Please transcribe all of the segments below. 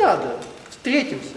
надо, встретимся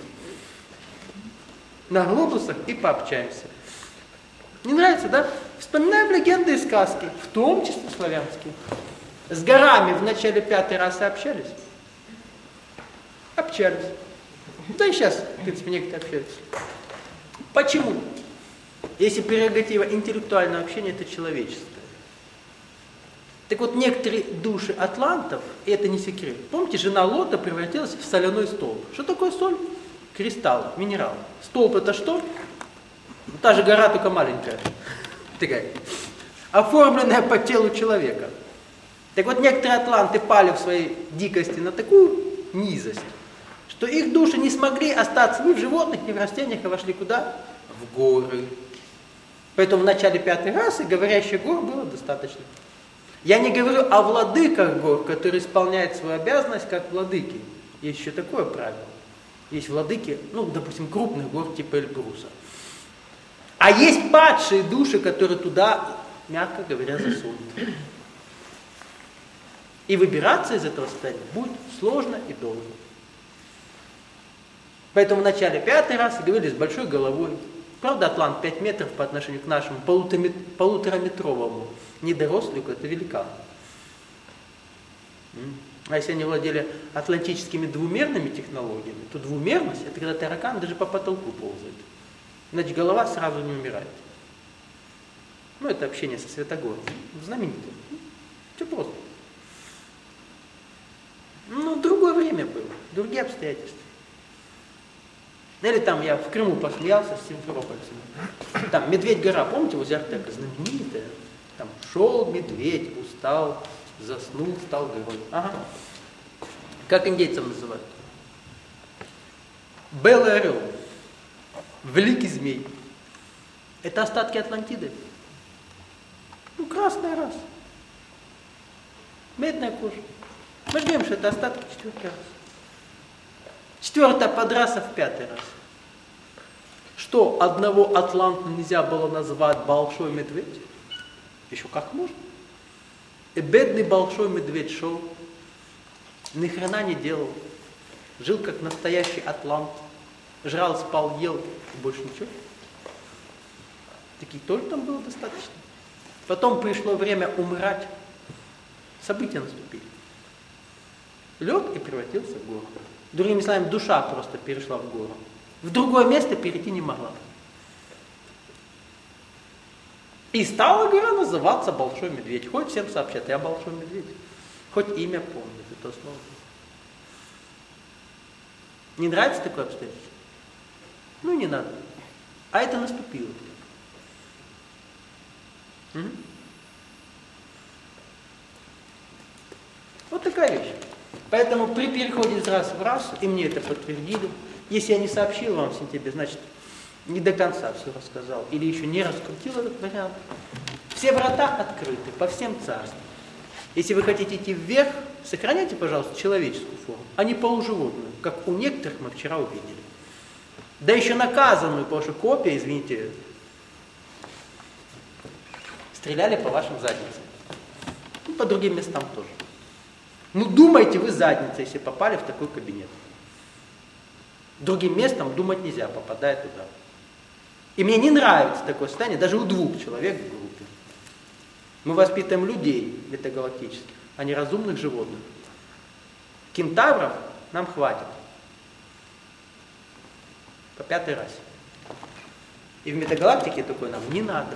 на глобусах и пообщаемся. Не нравится, да? Вспоминаем легенды и сказки, в том числе славянские. С горами в начале 5-й расы общались? Общались. Да и сейчас, в принципе, некоторые общаются. Почему? Если прерогатива интеллектуального общения, это человеческое. Так вот, некоторые души атлантов, и это не секрет, помните, жена Лота превратилась в соляной столб. Что такое соль? Кристалл, минерал. Столб это что? Та же гора, только маленькая. Такая. Оформленная по телу человека. Так вот, некоторые атланты пали в своей дикости на такую низость, что их души не смогли остаться ни в животных, ни в растениях, а вошли куда? В горы. Поэтому в начале 5-й расы говорящих гор было достаточно. Я не говорю о владыках гор, которые исполняют свою обязанность как владыки. Есть еще такое правило. Есть владыки, допустим, крупных гор типа Эльбруса. А есть падшие души, которые туда, мягко говоря, засунут. И выбираться из этого состояния будет сложно и долго. Поэтому в начале 5-й расы говорили с большой головой. Правда, атлант 5 метров по отношению к нашему полутораметровому недорослику, это великан. А если они владели атлантическими двумерными технологиями, то двумерность, это когда таракан даже по потолку ползает. Иначе голова сразу не умирает. Это общение со Святогором. Знаменитое. Все просто. Другое время было, другие обстоятельства. Или там я в Крыму посмеялся с симферопольцами. Там Медведь-гора, помните, возле Артека, знаменитая. Там шел медведь, устал, заснул, стал горой. Ага. Как индейцев называют? Белый орел, великий змей. Это остатки Атлантиды. Красная раса. Медная кожа. Мы же говорим, что это остатки 4-й расы. 4-я подраса в 5-й раз. Что, одного атланта нельзя было назвать большой медведь? Еще как можно. И бедный большой медведь шел, ни хрена не делал. Жил как настоящий атлант. Жрал, спал, ел, и больше ничего. Таких тоже там было достаточно. Потом пришло время умирать. События наступили. Лег и превратился в гору. Другими словами, душа просто перешла в гору. В другое место перейти не могла. И стала гора называться Большой Медведь. Хоть всем сообщат, я Большой Медведь. Хоть имя помнят, это слово. Не нравится такое обстоятельство? Не надо. А это наступило. Вот такая вещь. Поэтому при переходе из расы в расу, и мне это подтвердили, если я не сообщил вам в сентябре, значит, не до конца все рассказал, или еще не раскрутил этот вариант. Все врата открыты по всем царствам. Если вы хотите идти вверх, сохраняйте, пожалуйста, человеческую форму, а не полуживотную, как у некоторых мы вчера увидели. Да еще наказанную, потому что копия, извините, стреляли по вашим задницам. По другим местам тоже. Думайте вы задницей, если попали в такой кабинет. Другим местом думать нельзя, попадая туда. И мне не нравится такое состояние даже у 2 человек в группе. Мы воспитываем людей метагалактических, а не разумных животных. Кентавров нам хватит. По 5-й расе. И в метагалактике такой нам не надо.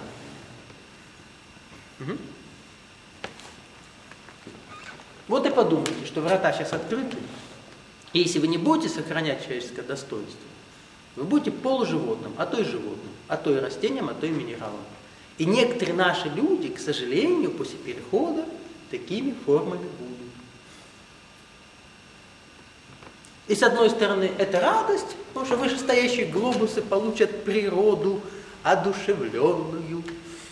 Вот и подумайте, что врата сейчас открыты, и если вы не будете сохранять человеческое достоинство, вы будете полуживотным, а то и животным, а то и растением, а то и минералом. И некоторые наши люди, к сожалению, после перехода такими формами будут. И с одной стороны, это радость, потому что вышестоящие глобусы получат природу одушевленную.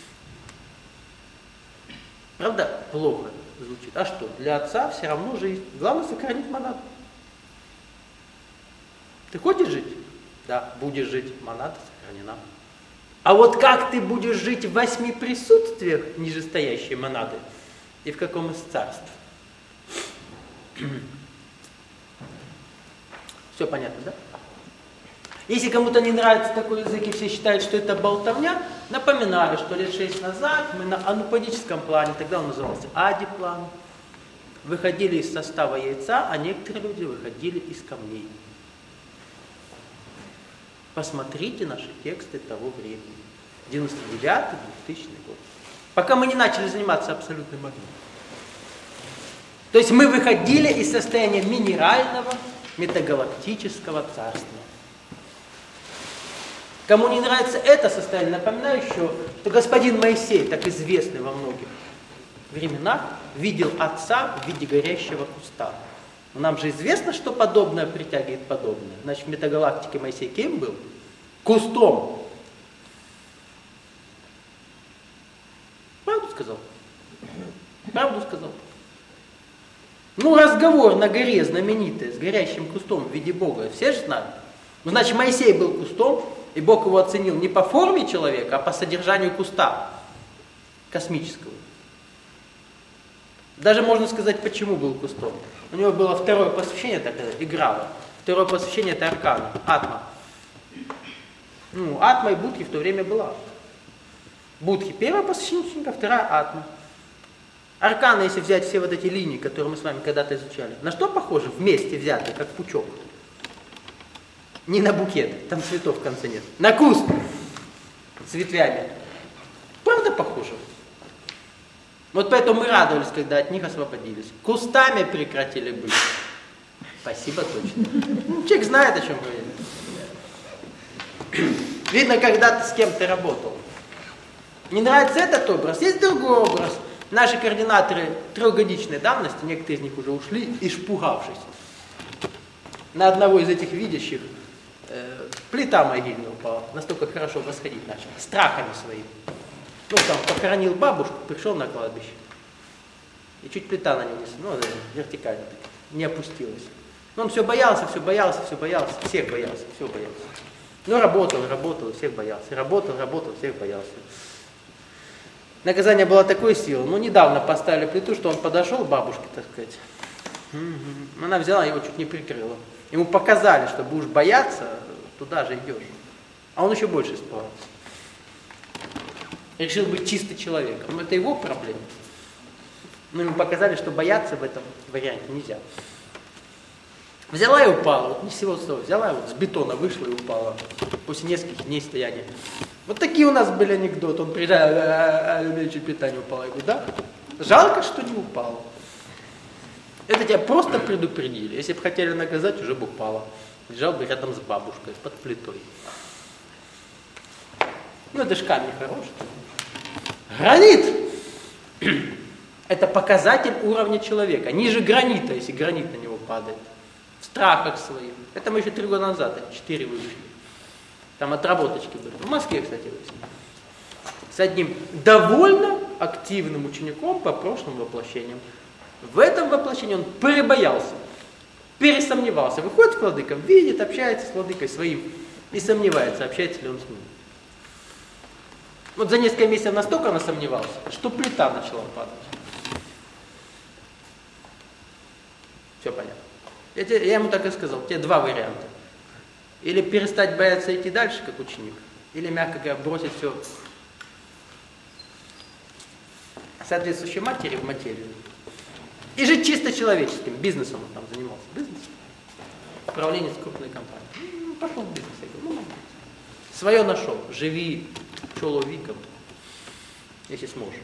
Правда, плохо звучит. А что? Для отца все равно жизнь. Главное сохранить монаду. Ты хочешь жить? Да, будешь жить. Монада сохранена. А вот как ты будешь жить в 8 присутствиях нижестоящей монады? И в каком из царств? Все понятно, да? Если кому-то не нравится такой язык и все считают, что это болтовня, напоминаю, что лет 6 назад мы на ануподическом плане, тогда он назывался адиплан, выходили из состава яйца, а некоторые люди выходили из камней. Посмотрите наши тексты того времени. 99-2000 год. Пока мы не начали заниматься абсолютным огнем. То есть мы выходили из состояния минерального, метагалактического царства. Кому не нравится это состояние, напоминаю еще, что господин Моисей, так известный во многих временах, видел Отца в виде горящего куста. Но нам же известно, что подобное притягивает подобное. Значит, в метагалактике Моисей кем был? Кустом. Правду сказал? Правду сказал. Ну, разговор на горе знаменитый с горящим кустом в виде Бога, все же знают. Ну, значит, Моисей был кустом, и Бог его оценил не по форме человека, а по содержанию куста космического. Даже можно сказать, почему был кустом. У него было второе посвящение, так играло. Второе посвящение это аркана, атма. Ну, атма и будхи в то время была. Будхи первое посвящение ученика, вторая атма. Арканы, если взять все вот эти линии, которые мы с вами когда-то изучали, на что похожи вместе взятые, как пучок? Не на букет, там цветов в конце нет. На куст с ветвями. Правда похоже? Вот поэтому мы радовались, когда от них освободились. Кустами прекратили быть. Спасибо точно. Человек знает, о чем говорит. Видно, когда ты с кем-то работал. Не нравится этот образ, есть другой образ. Наши координаторы трехгодичной давности, некоторые из них уже ушли, испугавшись. На одного из этих видящих плита могильная упала, настолько хорошо восходить начал, страхами своими. Ну, там, похоронил бабушку, пришел на кладбище. И чуть плита на него вертикально так, не опустилась. Но он все боялся, всех боялся, все боялся. Но работал, всех боялся. Работал, всех боялся. Наказание было такой силы. Ну, недавно поставили плиту, что он подошел к бабушке, так сказать. Она взяла, его чуть не прикрыла. Ему показали, что будешь бояться, туда же идешь. А он еще больше испугался. Решил быть чистым человеком. Но это его проблема. Но ему показали, что бояться в этом варианте нельзя. Взяла и упала, вот не всего слова, взяла и вот с бетона вышла и упала. После нескольких дней стояния. Вот такие у нас были анекдоты. Он приезжает, у меня чуть питание упало. Я говорю, да? Жалко, что не упало. Это тебя просто предупредили. Если бы хотели наказать, уже бы упало. Лежал бы рядом с бабушкой, под плитой. Ну, это ж камень хороший. Гранит! Это показатель уровня человека. Ниже гранита, если гранит на него падает. В страхах своих. Это мы еще 3 года назад, 4 выучили. Там отработочки были. В Москве, кстати, выяснили. С одним довольно активным учеником по прошлым воплощениям. В этом воплощении он перебоялся, пересомневался. Выходит к владыкам, видит, общается с владыкой своим и сомневается, общается ли он с ним. Вот за несколько месяцев настолько она сомневался, что плита начала падать. Все понятно. Я ему так и сказал, тебе 2 варианта. Или перестать бояться идти дальше, как ученик, или, мягко говоря, бросить все соответствующей матери в материю. И жить чисто человеческим, бизнесом он там занимался. Бизнесом. Управление с крупной компанией. Ну, пошел в бизнес. Я говорю, ну, свое нашел. Живи человеком, если сможешь.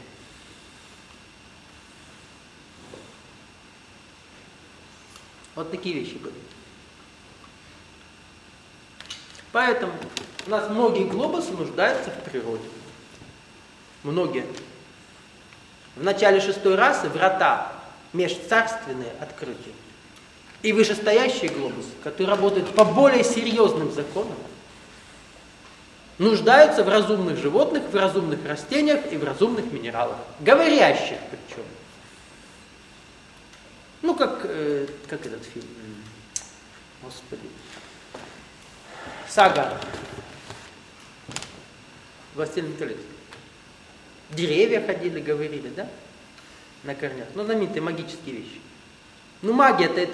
Вот такие вещи были. Поэтому у нас многие глобусы нуждаются в природе. Многие. В начале 6-й расы врата межцарственные открытия. И вышестоящие глобусы, которые работают по более серьезным законам, нуждаются в разумных животных, в разумных растениях и в разумных минералах. Говорящих причем. Ну, как этот фильм? Господи. Сага. «Властелин колец». Деревья ходили, говорили, да? На корнях. Ну, знаменитые магические вещи. Ну, магия-то это